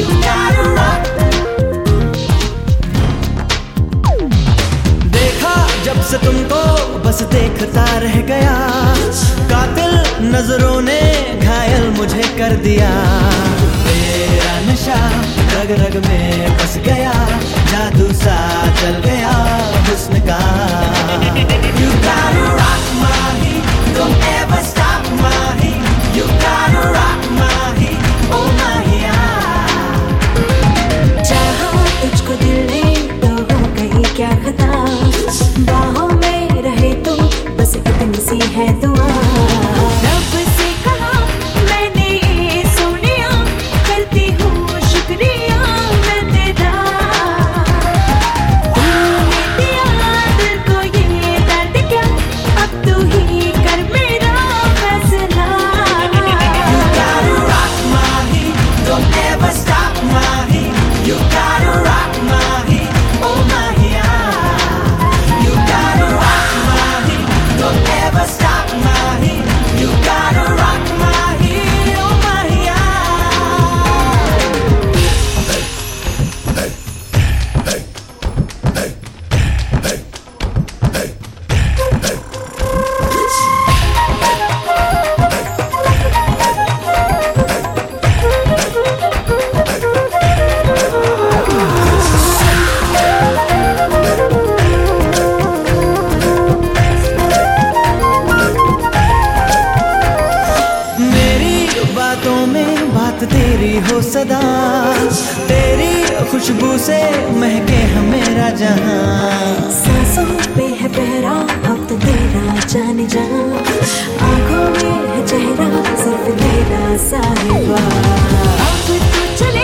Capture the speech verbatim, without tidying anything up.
You gotta rock. देखा जब से तुमको बस देखता रह गया, कातिल नजरों ने घायल मुझे कर दिया। तेरा नशा रग रग में बस गया, जादू सा चल गया हुस्न का। You gotta rock Mahi, don't ever stop Mahi. You gotta rock Mahi, oh माहिया। चाहा तुझको दिल ने तो हो गई क्या खता, बाहों में रहे तो बस इतनी सी है दुआ। रब से कहा मैंने ये सोनिया, करती हूँ शुक्रिया मैं तेरा। तूने दिया दिल को ये दर्द क्या, अब तू ही कर मेरा फैसला। You gotta rock Mahi, don't ever stop Mahi. You gotta rock Mahi, oh माहिया। You gotta rock Mahi, don't ever stop Mahi. You gotta rock Mahi, oh माहिया। मेरी बातों में बात तेरी हो सदा, तेरी खुशबू से महके है मेरा जहां। सांसों पे है पहरा अब तो तेरा जाने जहां, आंखों में है चेहरा सिर्फ तेरा साहिबा। अब तू चले